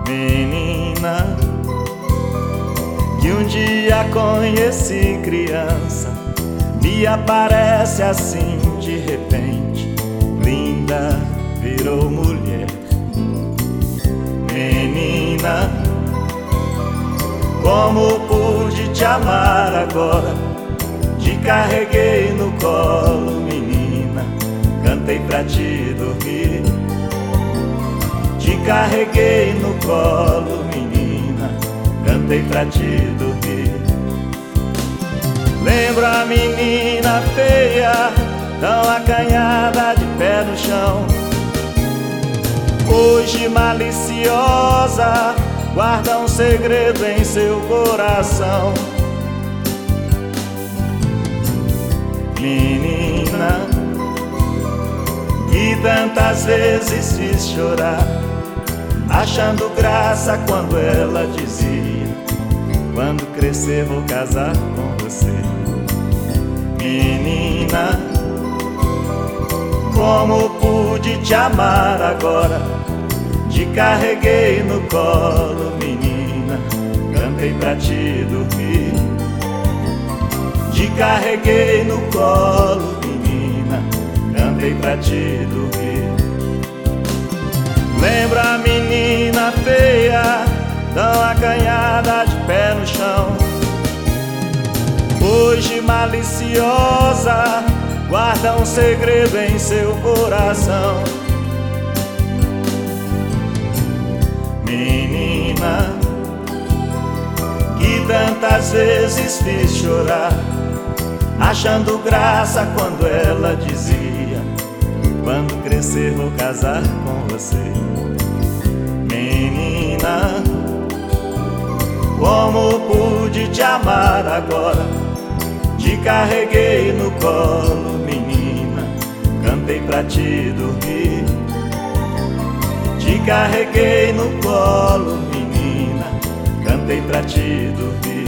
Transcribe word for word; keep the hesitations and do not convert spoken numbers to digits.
Menina, que um dia conheci criança, me aparece assim de repente, linda, virou mulher. Menina, como pude te amar agora? Te carreguei no colo, menina, cantei pra te dormir. Te carreguei no colo, menina, cantei pra te dormir. Lembro a menina feia, tão acanhada de pé no chão, hoje maliciosa, guarda um segredo em seu coração. Menina, que tantas vezes fiz chorar, achando graça quando ela dizia: quando crescer vou casar com você. Menina, como pude te amar agora? Te carreguei no colo, menina, cantei pra te dormir. Te carreguei no colo, menina, cantei pra te dormir. Lembra a menina feia, tão acanhada de pé no chão, hoje maliciosa, guarda um segredo em seu coração. Menina, que tantas vezes fiz chorar, achando graça quando ela dizia: quando crescer vou casar com você. Menina, como pude te amar agora? Te carreguei no colo, menina, cantei pra te dormir. Te carreguei no colo, menina, cantei pra te dormir.